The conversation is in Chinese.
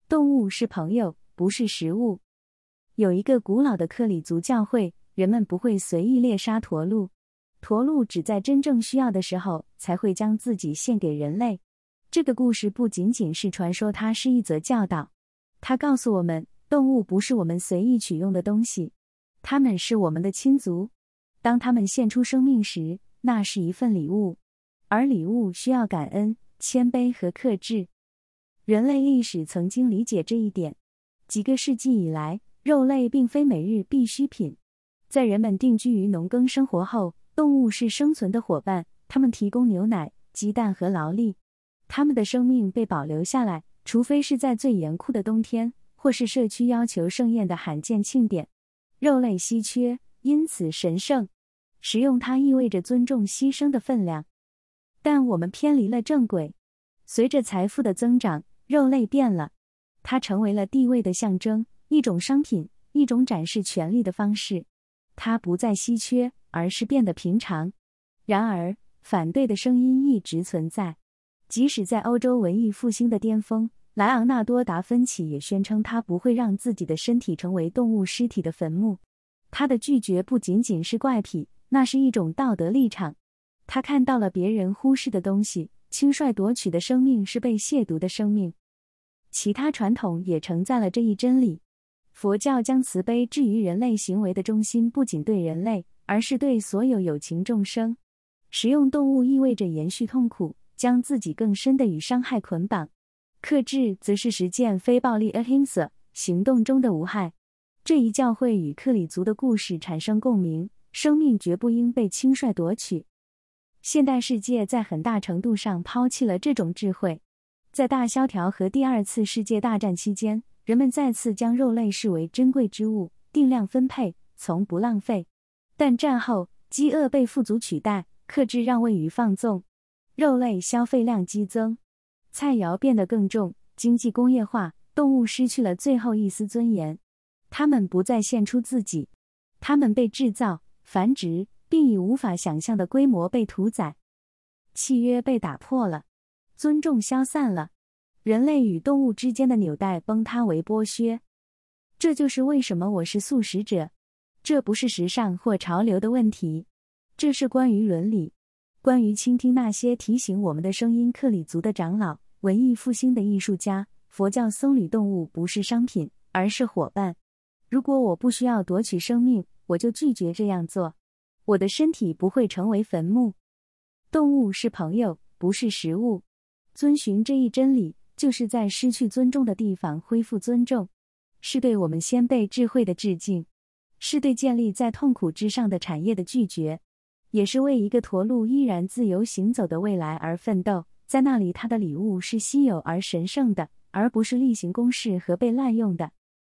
动物是朋友，不是食物。有一个古老的克里族教会，人们不会随意猎杀驼鹿，驼鹿只在真正需要的时候才会将自己献给人类。这个故事不仅仅是传说，它是一则教导。它告诉我们，动物不是我们随意取用的东西，它们是我们的亲族。当它们献出生命时，那是一份礼物，而礼物需要感恩、谦卑和克制。人类历史曾经理解这一点。几个世纪以来，肉类并非每日必需品。在人们定居于农耕生活后，动物是生存的伙伴，它们提供牛奶、鸡蛋和劳力。它们的生命被保留下来，除非是在最严酷的冬天，或是社区要求盛宴的罕见庆典。肉类稀缺，因此神圣。食用它意味着尊重牺牲的分量。但我们偏离了正轨。随着财富的增长，肉类变了。它成为了地位的象征，一种商品，一种展示权力的方式。它不再稀缺，而是变得平常。然而，反对的声音一直存在。即使在欧洲文艺复兴的巅峰，莱昂纳多·达芬奇也宣称他不会让自己的身体成为动物尸体的坟墓。他的拒绝不仅仅是怪癖，那是一种道德立场。他看到了别人忽视的东西，轻率夺取的生命是被亵渎的生命。其他传统也承载了这一真理。佛教将慈悲置于人类行为的中心，不仅对人类，而是对所有有情众生。食用动物意味着延续痛苦，将自己更深地与伤害捆绑。克制则是实践非暴力 ahimsa 行动中的无害。这一教诲与克里族的故事产生共鸣，生命绝不应被轻率夺取。现代世界在很大程度上抛弃了这种智慧。在大萧条和第二次世界大战期间，人们再次将肉类视为珍贵之物，定量分配，从不浪费。但战后，饥饿被富足取代，克制让位于放纵，肉类消费量激增，菜肴变得更重，经济工业化，动物失去了最后一丝尊严。它们不再献出自己，它们被制造、繁殖，并以无法想象的规模被屠宰。契约被打破了，尊重消散了，人类与动物之间的纽带崩塌为剥削。这就是为什么我是素食者。这不是时尚或潮流的问题，这是关于伦理，关于倾听那些提醒我们的声音。克里族的长老，文艺复兴的艺术家，佛教僧侣，动物不是商品，而是伙伴。如果我不需要夺取生命，我就拒绝这样做。我的身体不会成为坟墓。动物是朋友，不是食物。遵循这一真理，就是在失去尊重的地方恢复尊重，是对我们先辈智慧的致敬，是对建立在痛苦之上的产业的拒绝，也是为一个驼鹿依然自由行走的未来而奋斗。在那里，他的礼物是稀有而神圣的，而不是例行公事和被滥用的。